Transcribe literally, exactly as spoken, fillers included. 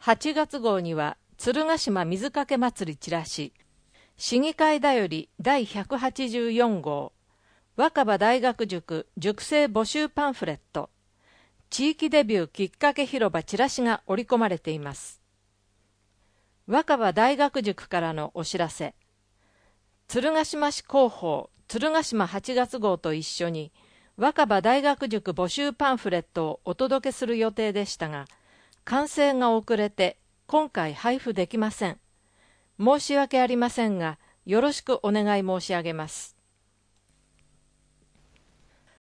はちがつ号には鶴ヶ島水かけ祭りチラシ、市議会だよりだいひゃくはちじゅうよん号、若葉大学塾塾生募集パンフレット、地域デビューきっかけ広場チラシが織り込まれています。若葉大学塾からのお知らせ。鶴ヶ島市広報鶴ヶ島はちがつ号と一緒に若葉大学塾募集パンフレットをお届けする予定でしたが、完成が遅れて今回配布できません。申し訳ありませんが、よろしくお願い申し上げます。